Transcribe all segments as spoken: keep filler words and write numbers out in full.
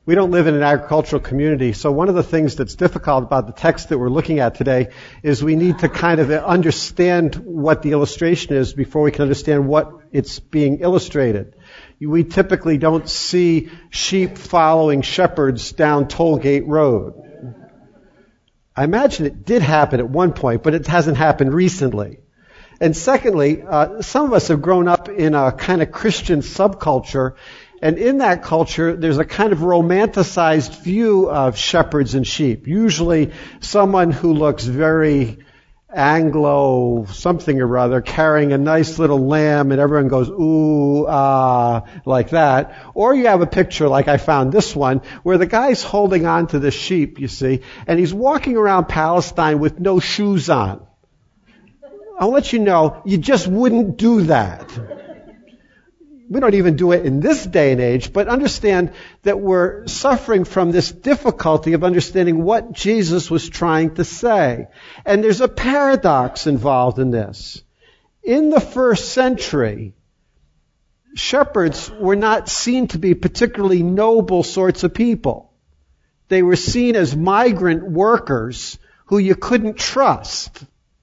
We don't live in an agricultural community, so one of the things that's difficult about the text that we're looking at today is we need to kind of understand what the illustration is before we can understand what it's being illustrated. We typically don't see sheep following shepherds down Tollgate Road. I imagine it did happen at one point, but it hasn't happened recently. And secondly, uh, some of us have grown up in a kind of Christian subculture, and in that culture, there's a kind of romanticized view of shepherds and sheep. Usually someone who looks very Anglo something or other, carrying a nice little lamb, and everyone goes, ooh, ah, like that. Or you have a picture like I found this one, where the guy's holding on to the sheep, you see, and he's walking around Palestine with no shoes on. I'll let you know, you just wouldn't do that. We don't even do it in this day and age, but understand that we're suffering from this difficulty of understanding what Jesus was trying to say. And there's a paradox involved in this. In the first century, shepherds were not seen to be particularly noble sorts of people. They were seen as migrant workers who you couldn't trust.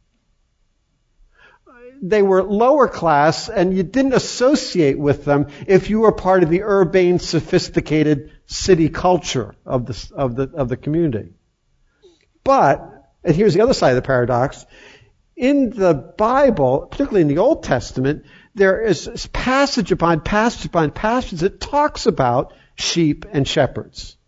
They were lower class, and you didn't associate with them if you were part of the urbane, sophisticated city culture of the of the of the community. But, and here's the other side of the paradox, in the Bible, particularly in the Old Testament, there is passage upon passage upon passage that talks about sheep and shepherds.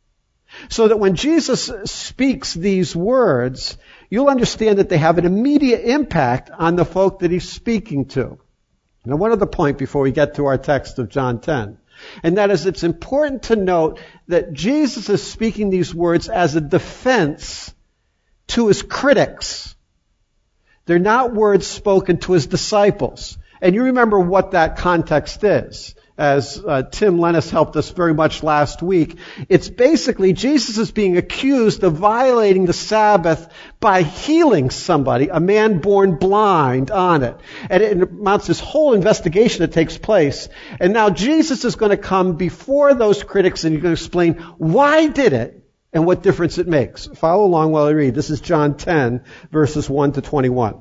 So that when Jesus speaks these words, you'll understand that they have an immediate impact on the folk that he's speaking to. Now, one other point before we get to our text of John ten, and that is it's important to note that Jesus is speaking these words as a defense to his critics. They're not words spoken to his disciples. And you remember what that context is. As uh, Tim Lennis helped us very much last week, it's basically Jesus is being accused of violating the Sabbath by healing somebody, a man born blind, on it. And it amounts to this whole investigation that takes place. And now Jesus is going to come before those critics and he's going to explain why he did it and what difference it makes. Follow along while I read. This is John ten, verses one to twenty-one.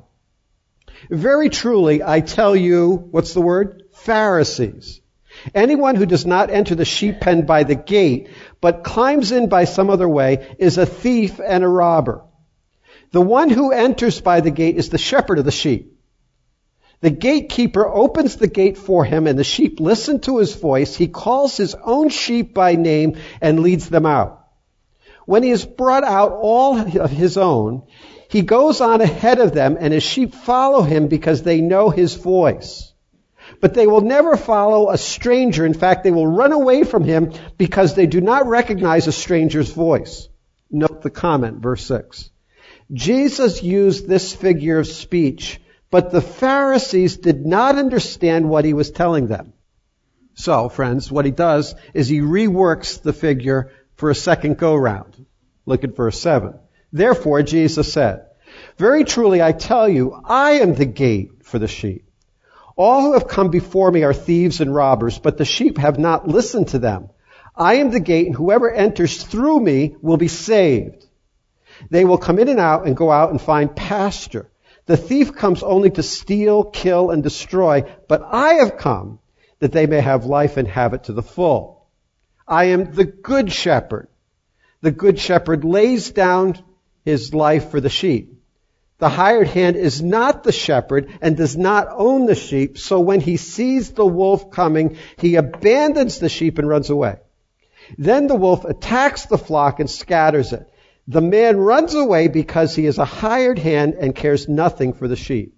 Very truly, I tell you, what's the word? Pharisees. Anyone who does not enter the sheep pen by the gate, but climbs in by some other way, is a thief and a robber. The one who enters by the gate is the shepherd of the sheep. The gatekeeper opens the gate for him, and the sheep listen to his voice. He calls his own sheep by name and leads them out. When he has brought out all of his own, he goes on ahead of them, and his sheep follow him because they know his voice. But they will never follow a stranger. In fact, they will run away from him because they do not recognize a stranger's voice. Note the comment, verse six. Jesus used this figure of speech, but the Pharisees did not understand what he was telling them. So, friends, what he does is he reworks the figure for a second go-round. Look at verse seven. Therefore, Jesus said, very truly I tell you, I am the gate for the sheep. All who have come before me are thieves and robbers, but the sheep have not listened to them. I am the gate, and whoever enters through me will be saved. They will come in and out and go out and find pasture. The thief comes only to steal, kill, and destroy, but I have come that they may have life and have it to the full. I am the good shepherd. The good shepherd lays down his life for the sheep. The hired hand is not the shepherd and does not own the sheep, so when he sees the wolf coming, he abandons the sheep and runs away. Then the wolf attacks the flock and scatters it. The man runs away because he is a hired hand and cares nothing for the sheep.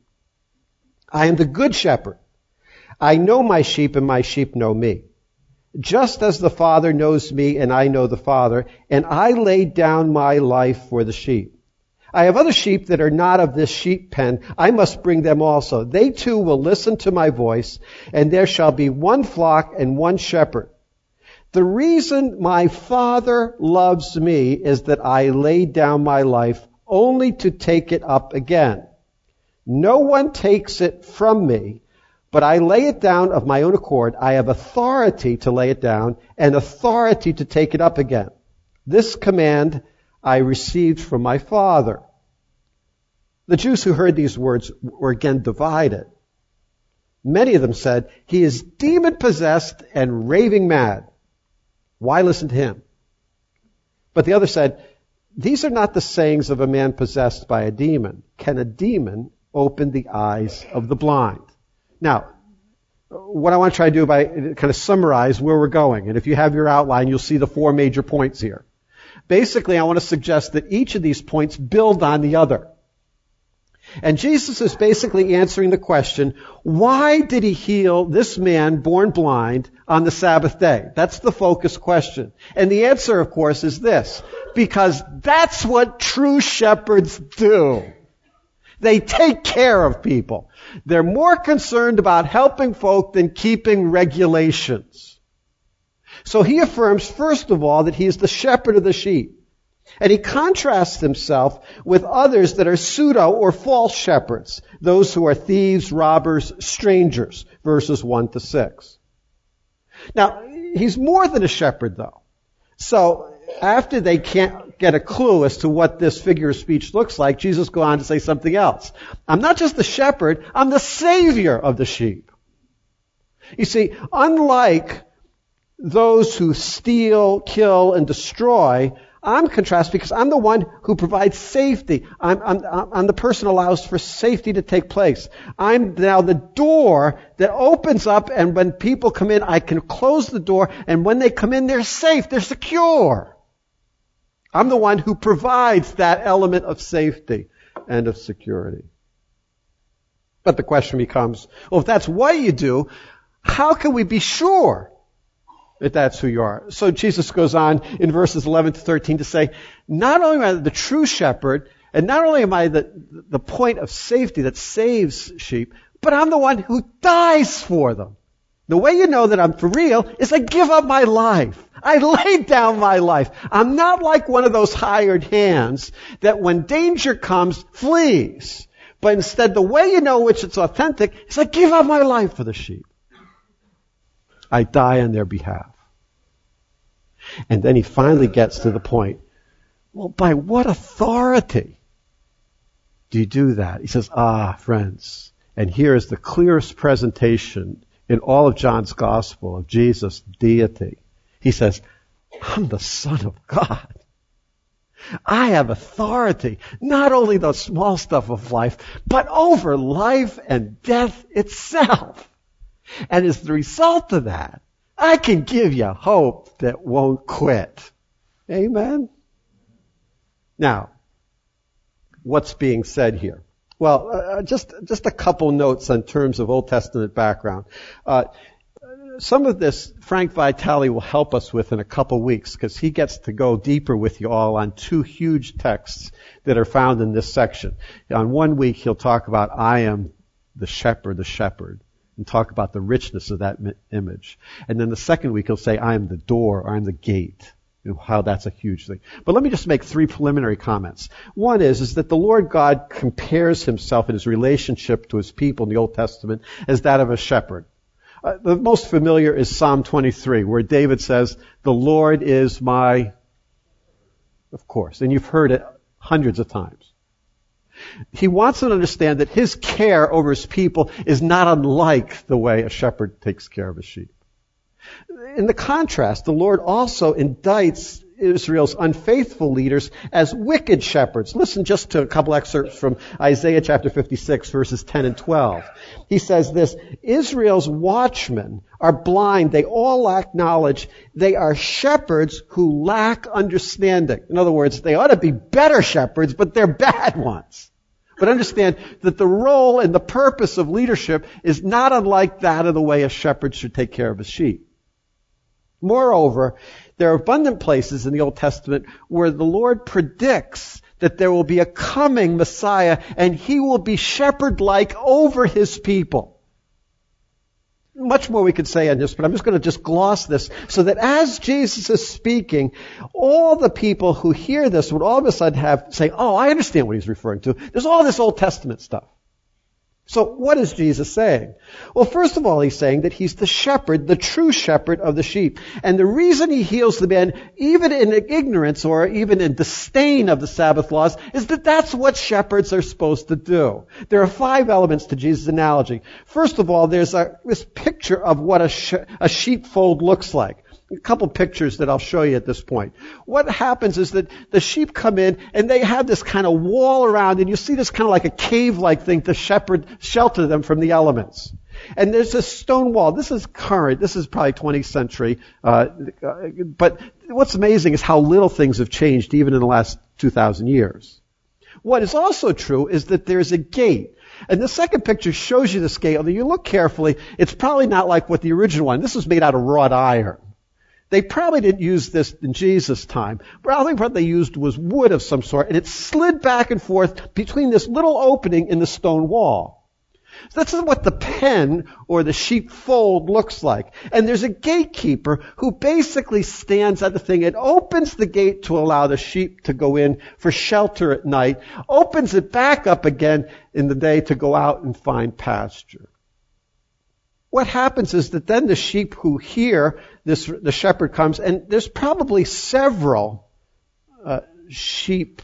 I am the good shepherd. I know my sheep and my sheep know me. Just as the Father knows me and I know the Father, and I lay down my life for the sheep. I have other sheep that are not of this sheep pen. I must bring them also. They too will listen to my voice, and there shall be one flock and one shepherd. The reason my Father loves me is that I lay down my life only to take it up again. No one takes it from me, But I lay it down of my own accord. I have authority to lay it down and authority to take it up again. This command I received from my Father. The Jews who heard these words were again divided. Many of them said, he is demon-possessed and raving mad. Why listen to him? But the other said, these are not the sayings of a man possessed by a demon. Can a demon open the eyes of the blind? Now, what I want to try to do by kind of summarize where we're going. And if you have your outline, you'll see the four major points here. Basically, I want to suggest that each of these points build on the other. And Jesus is basically answering the question, why did he heal this man born blind on the Sabbath day? That's the focus question. And the answer, of course, is this. Because that's what true shepherds do. They take care of people. They're more concerned about helping folk than keeping regulations. So he affirms, first of all, that he is the shepherd of the sheep. And he contrasts himself with others that are pseudo or false shepherds, those who are thieves, robbers, strangers, verses one to six. Now, he's more than a shepherd, though. So, after they can't get a clue as to what this figure of speech looks like, Jesus goes on to say something else. I'm not just the shepherd, I'm the savior of the sheep. You see, unlike those who steal, kill, and destroy, I'm contrast because I'm the one who provides safety. I'm, I'm, I'm the person who allows for safety to take place. I'm now the door that opens up, and when people come in, I can close the door, and when they come in, they're safe, they're secure. I'm the one who provides that element of safety and of security. But the question becomes, well, if that's what you do, how can we be sure that that's who you are? So Jesus goes on in verses eleven to thirteen to say, not only am I the true shepherd, and not only am I the, the point of safety that saves sheep, but I'm the one who dies for them. The way you know that I'm for real is I give up my life. I lay down my life. I'm not like one of those hired hands that when danger comes, flees. But instead, the way you know which it's authentic is I give up my life for the sheep. I die on their behalf. And then he finally gets to the point, well, by what authority do you do that? He says, ah, friends, and here is the clearest presentation in all of John's gospel of Jesus' deity. He says, I'm the Son of God. I have authority, not only the small stuff of life, but over life and death itself. And as the result of that, I can give you hope that won't quit. Amen? Now, what's being said here? Well, uh, just just a couple notes in terms of Old Testament background. Uh, some of this Frank Vitale will help us with in a couple weeks because he gets to go deeper with you all on two huge texts that are found in this section. On one week, he'll talk about I am the shepherd, the shepherd, and talk about the richness of that image. And then the second week, he'll say I am the door, or I am the gate. How that's a huge thing. But let me just make three preliminary comments. One is, is that the Lord God compares himself in his relationship to his people in the Old Testament as that of a shepherd. Uh, the most familiar is Psalm twenty-three, where David says, the Lord is my, of course, and you've heard it hundreds of times. He wants them to understand that his care over his people is not unlike the way a shepherd takes care of his sheep. In the contrast, the Lord also indicts Israel's unfaithful leaders as wicked shepherds. Listen just to a couple excerpts from Isaiah chapter fifty-six, verses ten and twelve. He says this, Israel's watchmen are blind. They all lack knowledge. They are shepherds who lack understanding. In other words, they ought to be better shepherds, but they're bad ones. But understand that the role and the purpose of leadership is not unlike that of the way a shepherd should take care of his sheep. Moreover, there are abundant places in the Old Testament where the Lord predicts that there will be a coming Messiah and he will be shepherd-like over his people. Much more we could say on this, but I'm just going to just gloss this so that as Jesus is speaking, all the people who hear this would all of a sudden have say, oh, I understand what he's referring to. There's all this Old Testament stuff. So what is Jesus saying? Well, first of all, he's saying that he's the shepherd, the true shepherd of the sheep. And the reason he heals the man, even in ignorance or even in disdain of the Sabbath laws, is that that's what shepherds are supposed to do. There are five elements to Jesus' analogy. First of all, there's a, this picture of what a, sh- a sheepfold looks like. A couple pictures that I'll show you at this point. What happens is that the sheep come in and they have this kind of wall around, and you see this kind of like a cave-like thing to shepherd, shelter them from the elements. And there's a stone wall. This is current. This is probably twentieth century. Uh, but what's amazing is how little things have changed even in the last two thousand years. What is also true is that there's a gate. And the second picture shows you this gate. Although you look carefully, it's probably not like what the original one. This was made out of wrought iron. They probably didn't use this in Jesus' time, but I think what they used was wood of some sort, and it slid back and forth between this little opening in the stone wall. So this is what the pen or the sheepfold looks like. And there's a gatekeeper who basically stands at the thing and opens the gate to allow the sheep to go in for shelter at night, opens it back up again in the day to go out and find pasture. What happens is that then the sheep who hear this, the shepherd comes, and there's probably several uh, sheep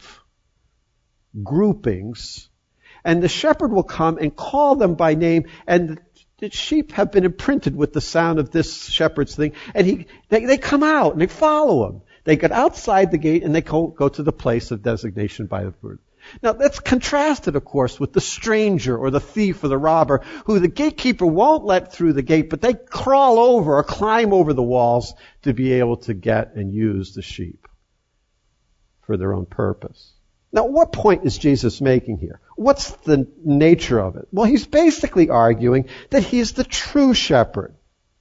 groupings, and the shepherd will come and call them by name, and the sheep have been imprinted with the sound of this shepherd's thing, and he, they, they come out and they follow him. They get outside the gate and they go, go to the place of designation by the bird. Now, that's contrasted, of course, with the stranger or the thief or the robber who the gatekeeper won't let through the gate, but they crawl over or climb over the walls to be able to get and use the sheep for their own purpose. Now, what point is Jesus making here? What's the nature of it? Well, he's basically arguing that he's the true shepherd.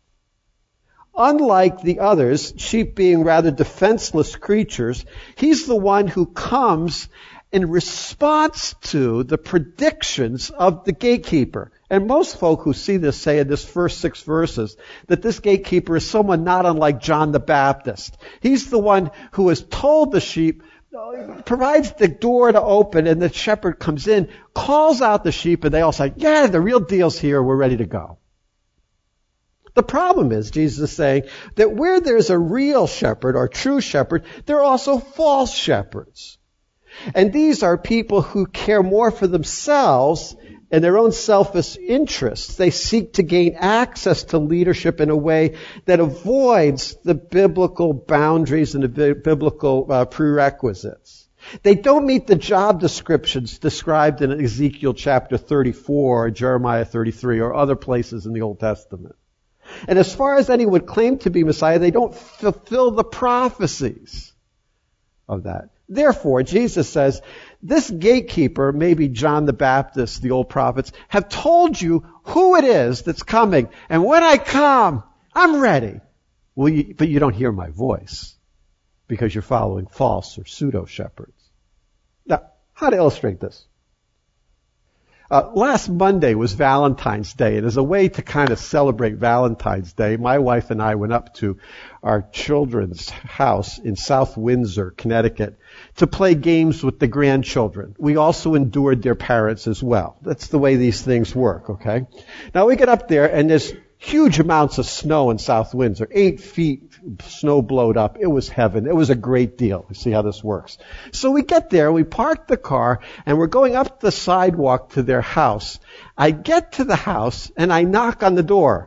Unlike the others, sheep being rather defenseless creatures, he's the one who comes in response to the predictions of the gatekeeper. And most folk who see this say in this first six verses that this gatekeeper is someone not unlike John the Baptist. He's the one who has told the sheep, provides the door to open, and the shepherd comes in, calls out the sheep, and they all say, yeah, the real deal's here, we're ready to go. The problem is, Jesus is saying, that where there's a real shepherd or true shepherd, there are also false shepherds. And these are people who care more for themselves and their own selfish interests. They seek to gain access to leadership in a way that avoids the biblical boundaries and the biblical uh, prerequisites. They don't meet the job descriptions described in Ezekiel chapter thirty-four or Jeremiah thirty-three or other places in the Old Testament. And as far as any would claim to be Messiah, they don't fulfill the prophecies of that. Therefore, Jesus says, this gatekeeper, maybe John the Baptist, the old prophets, have told you who it is that's coming. And when I come, I'm ready. Well, you, but you don't hear my voice because you're following false or pseudo-shepherds. Now, how to illustrate this? Uh, last Monday was Valentine's Day, and as a way to kind of celebrate Valentine's Day, my wife and I went up to our children's house in South Windsor, Connecticut, to play games with the grandchildren. We also endured their parents as well. That's the way these things work, okay? Now we get up there, and there's huge amounts of snow in South Windsor, eight feet snow blowed up. It was heaven. It was a great deal. You see how this works. So we get there, we park the car, and we're going up the sidewalk to their house. I get to the house, and I knock on the door.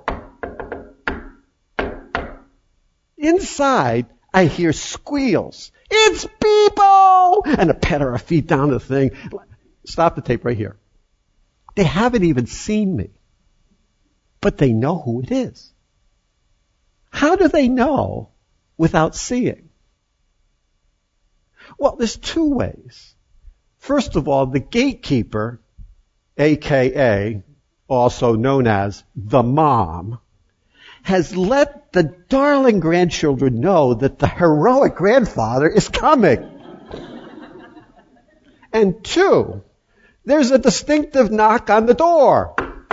Inside, I hear squeals. It's people! And a pet our feet down the thing. Stop the tape right here. They haven't even seen me. But they know who it is. How do they know without seeing? Well, there's two ways. First of all, the gatekeeper, a k a also known as the mom, has let the darling grandchildren know that the heroic grandfather is coming. And two, there's a distinctive knock on the door.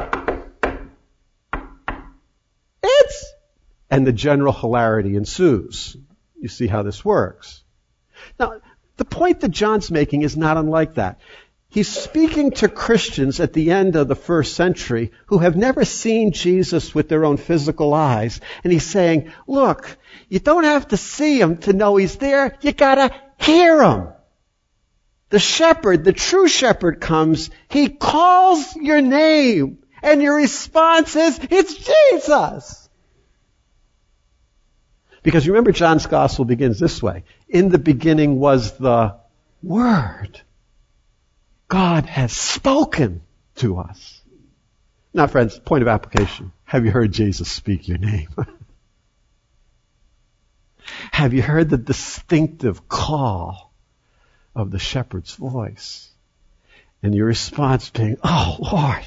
It's, and the general hilarity ensues. You see how this works. Now, the point that John's making is not unlike that. He's speaking to Christians at the end of the first century who have never seen Jesus with their own physical eyes. And he's saying, look, you don't have to see him to know he's there. You gotta hear him. The shepherd, the true shepherd comes. He calls your name. And your response is, it's Jesus. Because remember, John's gospel begins this way. In the beginning was the Word. God has spoken to us. Now, friends, point of application. Have you heard Jesus speak your name? Have you heard the distinctive call of the shepherd's voice? And your response being, oh, Lord,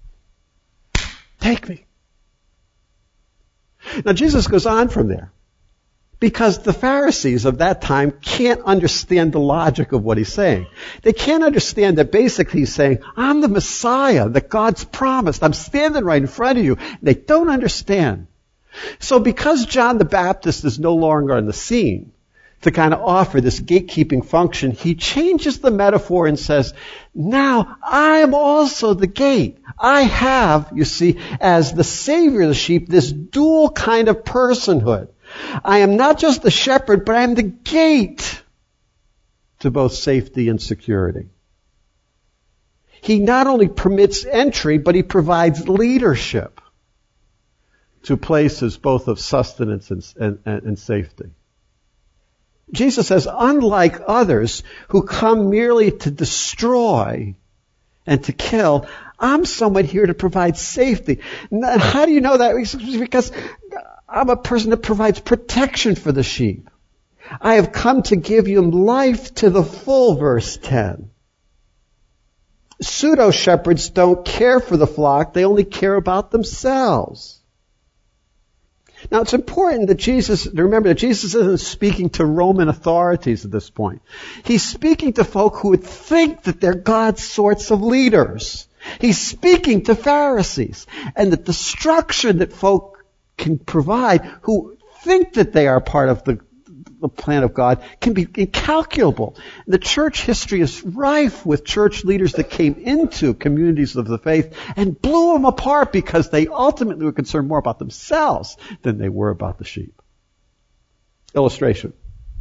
take me. Now, Jesus goes on from there. Because the Pharisees of that time can't understand the logic of what he's saying. They can't understand that basically he's saying, I'm the Messiah that God's promised. I'm standing right in front of you. They don't understand. So because John the Baptist is no longer on the scene to kind of offer this gatekeeping function, he changes the metaphor and says, now I am also the gate. I have, you see, as the Savior of the sheep, this dual kind of personhood. I am not just the shepherd, but I am the gate to both safety and security. He not only permits entry, but he provides leadership to places both of sustenance and, and, and safety. Jesus says, unlike others who come merely to destroy and to kill, I'm someone here to provide safety. And how do you know that? Because I'm a person that provides protection for the sheep. I have come to give you life to the full, verse ten. Pseudo-shepherds don't care for the flock. They only care about themselves. Now, it's important that Jesus, remember that Jesus isn't speaking to Roman authorities at this point. He's speaking to folk who would think that they're God's sorts of leaders. He's speaking to Pharisees. And the destruction that folk can provide who think that they are part of the, the plan of God can be incalculable. The church history is rife with church leaders that came into communities of the faith and blew them apart because they ultimately were concerned more about themselves than they were about the sheep. Illustration.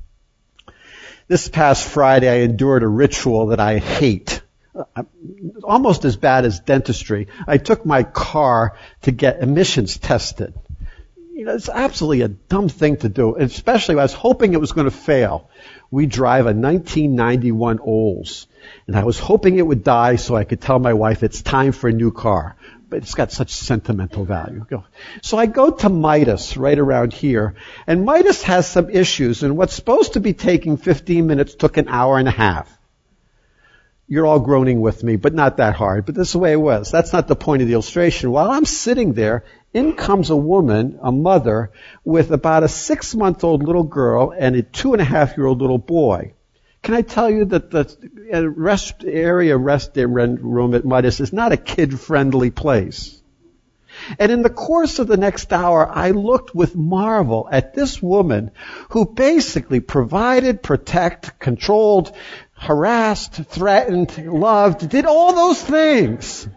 This past Friday, I endured a ritual that I hate. Almost as bad as dentistry. I took my car to get emissions tested. You know, it's absolutely a dumb thing to do, especially I was hoping it was going to fail. We drive a nineteen ninety-one Olds, and I was hoping it would die so I could tell my wife it's time for a new car. But it's got such sentimental value. So I go to Midas right around here, and Midas has some issues, and what's supposed to be taking fifteen minutes took an hour and a half. You're all groaning with me, but not that hard. But this is the way it was. That's not the point of the illustration. While I'm sitting there, in comes a woman, a mother, with about a six-month-old little girl and a two-and-a-half-year-old little boy. Can I tell you that the rest area rest room at Midas is not a kid-friendly place? And in the course of the next hour, I looked with marvel at this woman who basically provided, protect, controlled, harassed, threatened, loved, did all those things.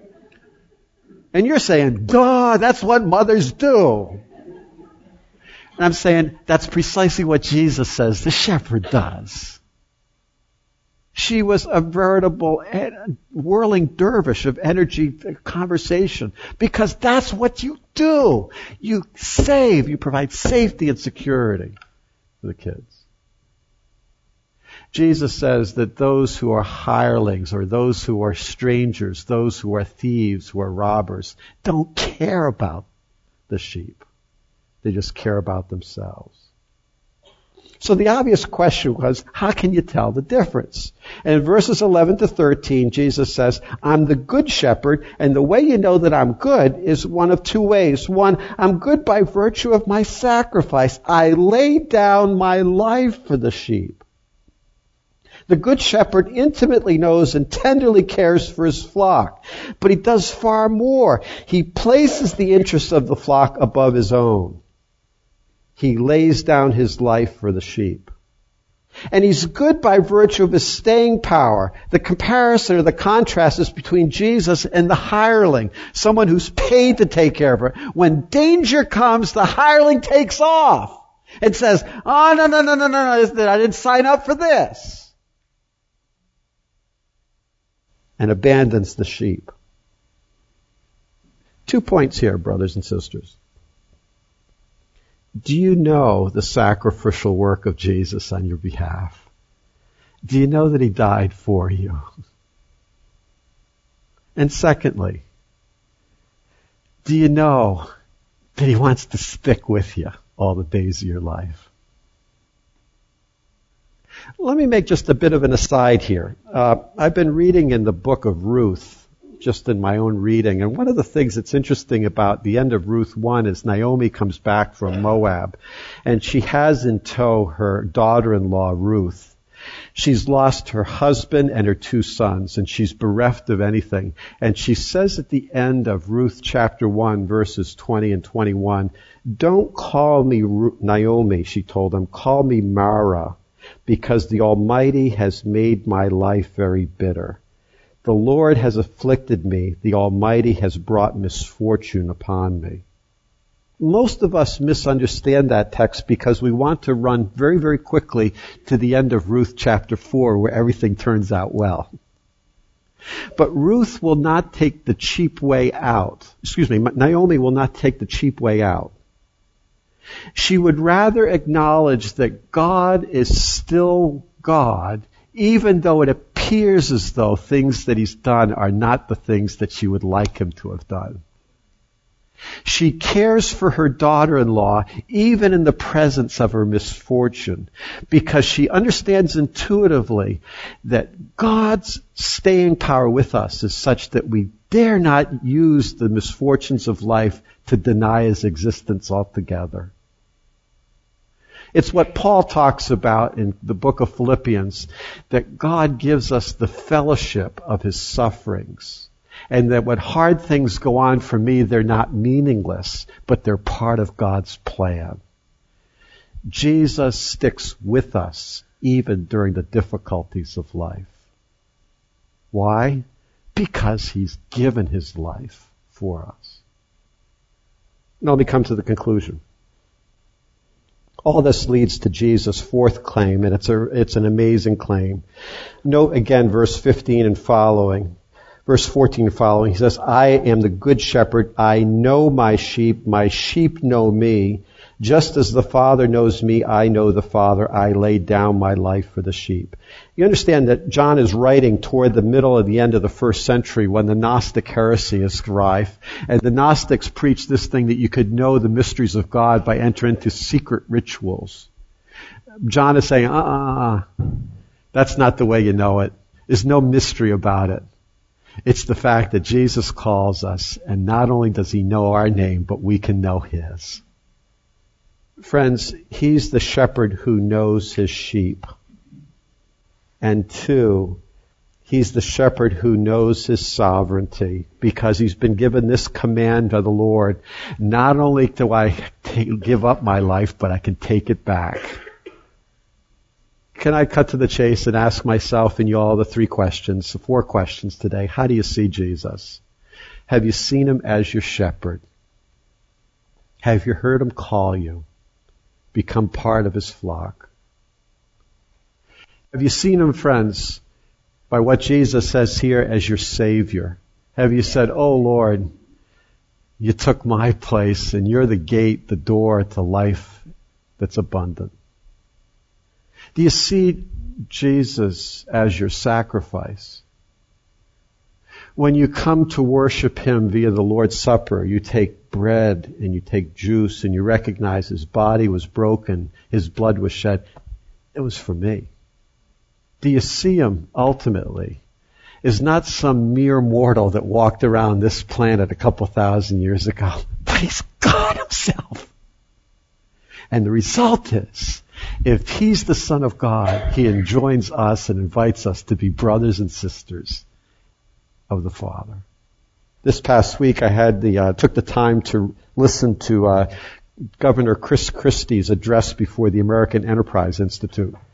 And you're saying, duh, that's what mothers do. And I'm saying, that's precisely what Jesus says the shepherd does. She was a veritable whirling dervish of energy conversation, because that's what you do. You save, you provide safety and security for the kids. Jesus says that those who are hirelings or those who are strangers, those who are thieves, who are robbers, don't care about the sheep. They just care about themselves. So the obvious question was, how can you tell the difference? And in verses eleven to thirteen, Jesus says, I'm the good shepherd, and the way you know that I'm good is one of two ways. One, I'm good by virtue of my sacrifice. I lay down my life for the sheep. The good shepherd intimately knows and tenderly cares for his flock, but he does far more. He places the interests of the flock above his own. He lays down his life for the sheep. And he's good by virtue of his staying power. The comparison or the contrast is between Jesus and the hireling, someone who's paid to take care of her. When danger comes, the hireling takes off and says, oh, no, no, no, no, no, no, I didn't sign up for this. And abandons the sheep. Two points here, brothers and sisters. Do you know the sacrificial work of Jesus on your behalf? Do you know that he died for you? And secondly, do you know that he wants to stick with you all the days of your life? Let me make just a bit of an aside here. Uh, I've been reading in the book of Ruth, just in my own reading. And one of the things that's interesting about the end of Ruth one is Naomi comes back from Moab, and she has in tow her daughter-in-law, Ruth. She's lost her husband and her two sons, and she's bereft of anything. And she says at the end of Ruth chapter one, verses twenty and twenty-one, don't call me Naomi, she told them, call me Mara, because the Almighty has made my life very bitter. The Lord has afflicted me. The Almighty has brought misfortune upon me. Most of us misunderstand that text because we want to run very, very quickly to the end of Ruth chapter four where everything turns out well. But Ruth will not take the cheap way out. Excuse me, Naomi will not take the cheap way out. She would rather acknowledge that God is still God, even though it appears as though things that he's done are not the things that she would like him to have done. She cares for her daughter-in-law even in the presence of her misfortune, because she understands intuitively that God's staying power with us is such that we dare not use the misfortunes of life to deny his existence altogether. It's what Paul talks about in the book of Philippians, that God gives us the fellowship of his sufferings. And that when hard things go on for me, they're not meaningless, but they're part of God's plan. Jesus sticks with us even during the difficulties of life. Why? Because he's given his life for us. Now let me come to the conclusion. All this leads to Jesus' fourth claim, and it's a, it's an amazing claim. Note again verse fifteen and following. Verse fourteen and following, he says, I am the good shepherd. I know my sheep. My sheep know me. Just as the Father knows me, I know the Father. I lay down my life for the sheep. You understand that John is writing toward the middle of the end of the first century when the Gnostic heresy is rife. And the Gnostics preached this thing that you could know the mysteries of God by entering into secret rituals. John is saying, uh-uh, that's not the way you know it. There's no mystery about it. It's the fact that Jesus calls us, and not only does he know our name, but we can know his. Friends, he's the shepherd who knows his sheep. And two, he's the shepherd who knows his sovereignty, because he's been given this command by the Lord. Not only do I take, give up my life, but I can take it back. Can I cut to the chase and ask myself and you all the three questions, the four questions today? How do you see Jesus? Have you seen him as your shepherd? Have you heard him call you? Become part of his flock. Have you seen him, friends, by what Jesus says here as your Savior? Have you said, oh Lord, you took my place and you're the gate, the door to life that's abundant? Do you see Jesus as your sacrifice? When you come to worship him via the Lord's Supper, you take bread and you take juice and you recognize his body was broken, his blood was shed. It was for me. Do you see him ultimately as not some mere mortal that walked around this planet a couple thousand years ago, but he's God himself. And the result is, if he's the Son of God, he enjoins us and invites us to be brothers and sisters of the Father. This past week, I had the uh, took the time to listen to uh, Governor Chris Christie's address before the American Enterprise Institute.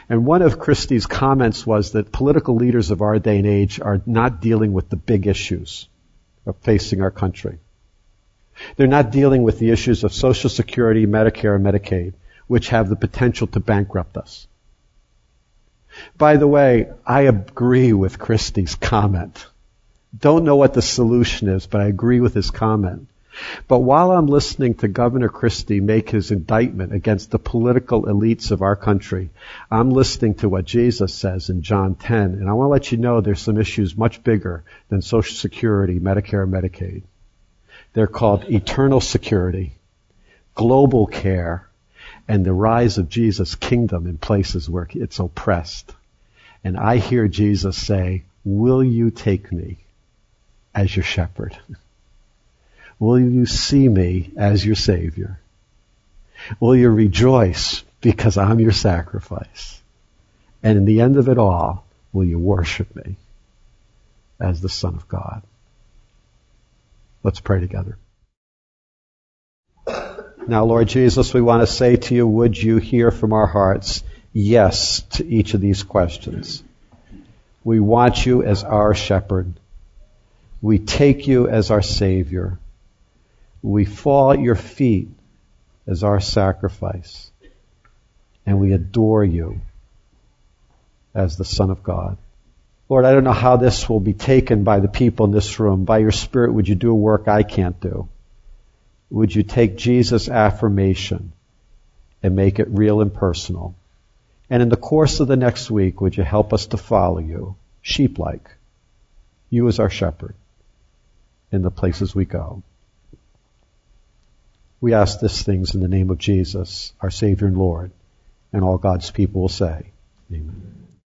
And one of Christie's comments was that political leaders of our day and age are not dealing with the big issues of facing our country. They're not dealing with the issues of Social Security, Medicare, and Medicaid, which have the potential to bankrupt us. By the way, I agree with Christie's comment. Don't know what the solution is, but I agree with his comment. But while I'm listening to Governor Christie make his indictment against the political elites of our country, I'm listening to what Jesus says in John ten, and I want to let you know there's some issues much bigger than Social Security, Medicare, and Medicaid. They're called eternal security, global care, and the rise of Jesus' kingdom in places where it's oppressed. And I hear Jesus say, will you take me as your shepherd? Will you see me as your Savior? Will you rejoice because I'm your sacrifice? And in the end of it all, will you worship me as the Son of God? Let's pray together. Now, Lord Jesus, we want to say to you, would you hear from our hearts yes to each of these questions? We want you as our shepherd. We take you as our Savior. We fall at your feet as our sacrifice. And we adore you as the Son of God. Lord, I don't know how this will be taken by the people in this room. By your Spirit, would you do a work I can't do? Would you take Jesus' affirmation and make it real and personal? And in the course of the next week, would you help us to follow you, sheep-like, you as our shepherd, in the places we go? We ask these things in the name of Jesus, our Savior and Lord, and all God's people will say, amen.